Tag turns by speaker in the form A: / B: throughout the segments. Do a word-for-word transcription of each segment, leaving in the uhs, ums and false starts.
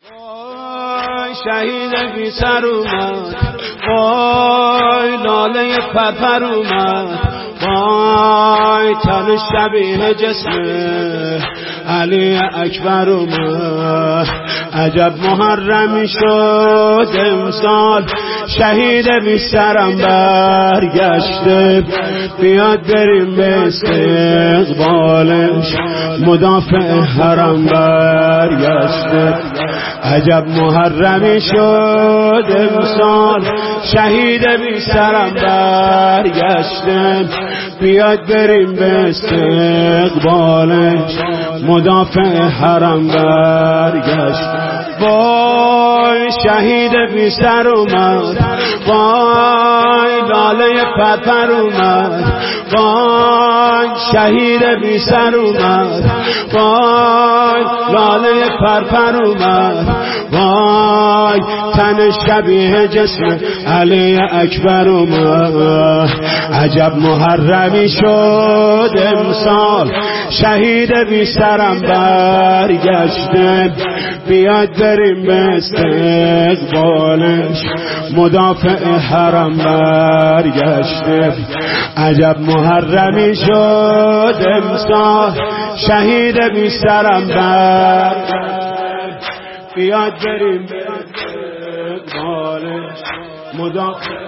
A: وای شهید بی سر اومد، وای لاله پرپر اومد، وای تن شبیه جسم علی اکبر اومد. عجب محرمی شد امسال، شهید بی سرم برگشته، بیاد بریم به استقبالش، مدافع حرم برگشته. عجب محرمی شد امسال، شهید بی سرم برگشته، بیاد بریم به استقبالش، مدافع حرم برگشته. وای شهید بی سر اومد، وای لاله پرپر اومد، وای شهید بی سر اومد، وای لاله پرپر اومد، وای تن شبیه جسم علی اکبر اومد. عجب محرمی شد امسال، شهید بی سرم برگشته، بیاد بریم به استقبالش، مدافع حرم برگشته. عجب محرمی شد امسال، شهید بی سرم برگشته، بیاد بریم به استقبالش، مدافع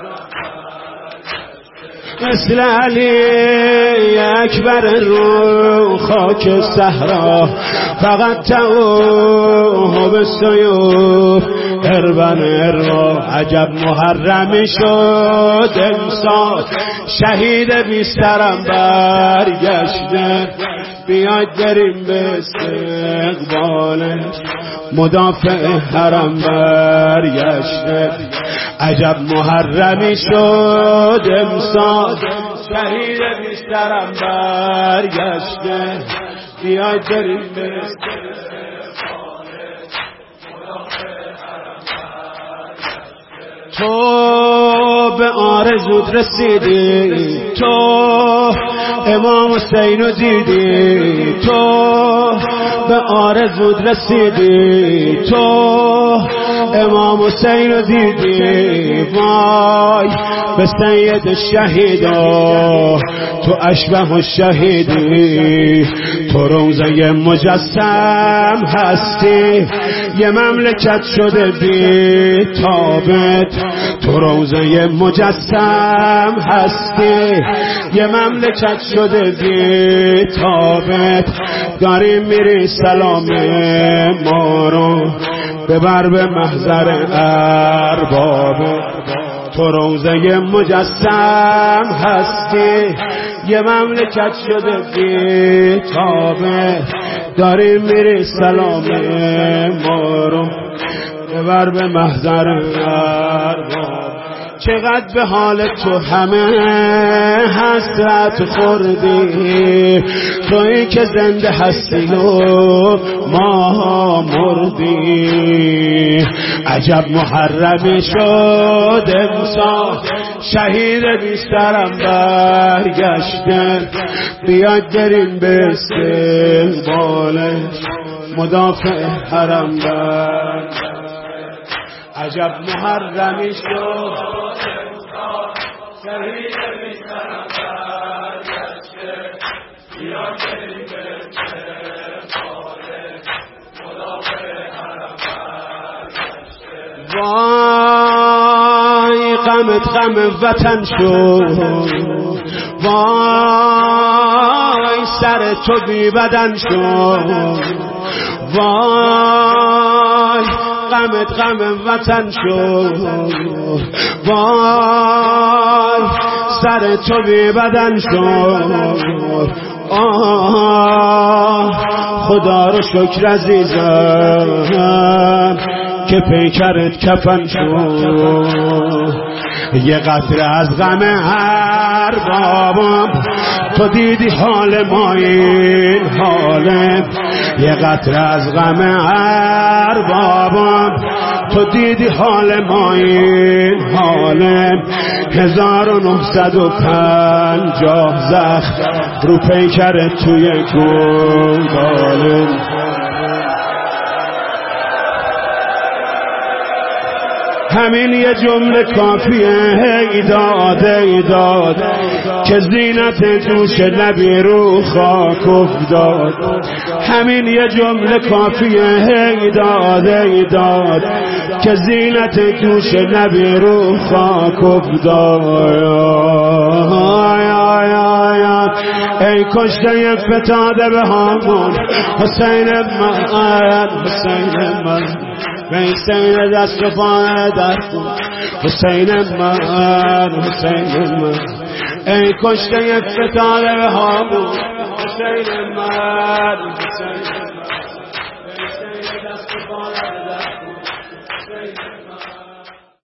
A: مثل علی اکبر رو خاک صحرا، فقط توه به سیوف اربن اروا. عجب محرمی شد امسال، شهید بی سرم برگشته، بیاید بریم به استقبالش، مدافع حرم برگشته. عجب محرمی شد امسال، شهید بی سرم برگشته، بیاید بریم به استقبالش، مدافع حرم برگشته. تو به آرزوت رسیدی، تو امام حسین رو دیدی، تو به آرزوت رسیدی، تو امام حسین رو دیدی. وای به سید شهیدا، تو اشبه الشهیدی، تو روزه مجسم هستی، یه مملکت شده بی تابت، تو روزه مجسم هستی، یه مملکت شده بی تابت. داریم میری سلام ما رو ببر به محضر ارباب، تو روزه مجسم هستی، یه مملکت شده بی تابت. داریم میری سلام ما رو ببر به محضر ارباب. چقدر به حال تو همه حسرت خوردی، تویی که زنده هستی و ما مردی. عجب محرمی شد امسال، شهید بی سرم برگشته، بیاد بریم به استقبالش، مدافع حرم برگشته. عجب محرمی شد شهید بی سرم برگشته، بیاد بریم به استقبالش، مدافع حرم برگشته. وای غمت غم وطن شد، وای سر تو بی بدن شد، وای غمت غم وطن شد، وای سر تو بی بدن شد. آه خدا رو شکر عزیزم که پیکرت کفن شد. یه قطره از غم هر بابم، تو دیدی حال ما این حاله. یه قطره از غم هر بابم، تو دیدی حال ما این حاله. هزار و نهصد و پنجاه زخم رو پیکر توی گنگاله. همین یه جمله کافیه ای داد ای داد که زینت جوش لبی رو خاک افتاد. همین یه جمله کافیه ای داد ای داد که زینت جوش لبی رو خاک افتاد. ای کشته فتاده به هامون حسین من حسین من حسین دست و پای در کن حسین من حسین من ای کشته فتاده به هامون حسین من